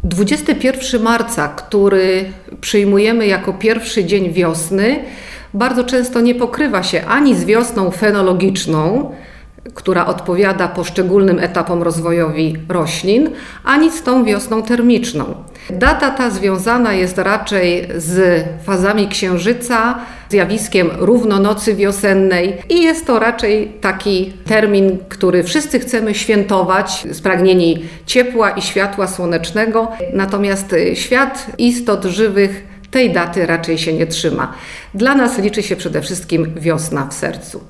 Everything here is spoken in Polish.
21 marca, który przyjmujemy jako pierwszy dzień wiosny, bardzo często nie pokrywa się ani z wiosną fenologiczną, która odpowiada poszczególnym etapom rozwojowi roślin, ani z tą wiosną termiczną. Data ta związana jest raczej z fazami księżyca, zjawiskiem równonocy wiosennej i jest to raczej taki termin, który wszyscy chcemy świętować, spragnieni ciepła i światła słonecznego, natomiast świat istot żywych tej daty raczej się nie trzyma. Dla nas liczy się przede wszystkim wiosna w sercu.